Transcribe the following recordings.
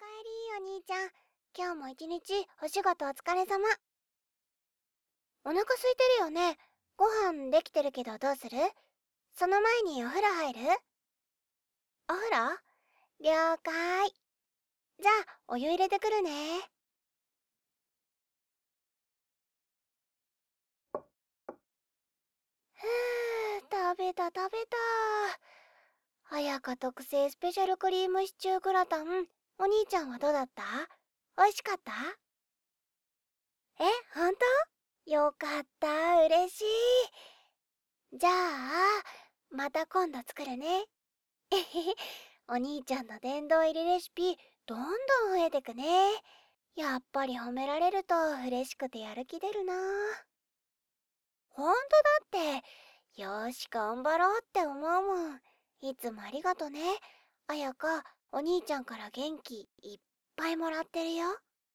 かえりお兄ちゃん。今日も一日お仕事お疲れ様。お腹空いてるよね。ご飯できてるけどどうする？その前にお風呂入る？お風呂？了解。じゃあお湯入れてくるね。ふ食べた。綾香特製スペシャルクリームシチューグラタン。お兄ちゃんはどうだった？美味しかった？え、ほんと？よかった、嬉しい。じゃあ、また今度作るね。えへへ、お兄ちゃんの殿堂入りレシピ、どんどん増えてくね。やっぱり褒められると嬉しくてやる気出るな。ほんとだって、よーし頑張ろうって思うもん。いつもありがとね。綾香、お兄ちゃんから元気いっぱいもらってるよ。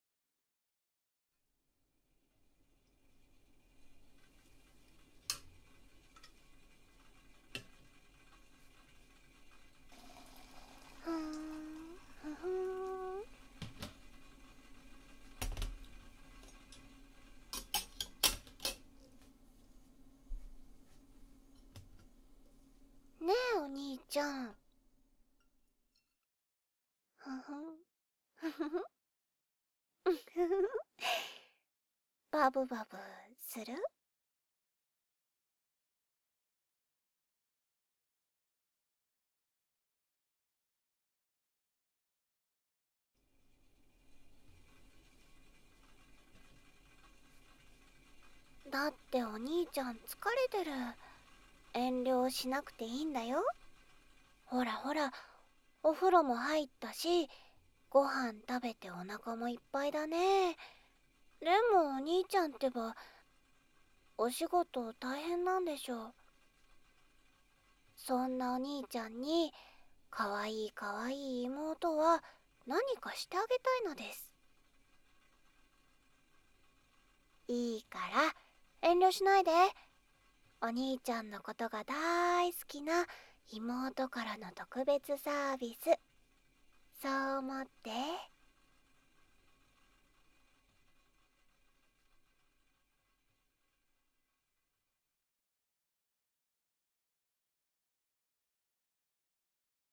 ふーん、ふふーん。ねえお兄ちゃん。ふふん、ふふふ。バブバブする？だってお兄ちゃん疲れてる。遠慮しなくていいんだよ。ほらほら、お風呂も入ったし、ご飯食べてお腹もいっぱいだね。でもお兄ちゃんってば、お仕事大変なんでしょ？そんなお兄ちゃんに、かわいいかわいい妹は何かしてあげたいのです。いいから遠慮しないで。お兄ちゃんのことが大好きな妹からの特別サービス。そう思って。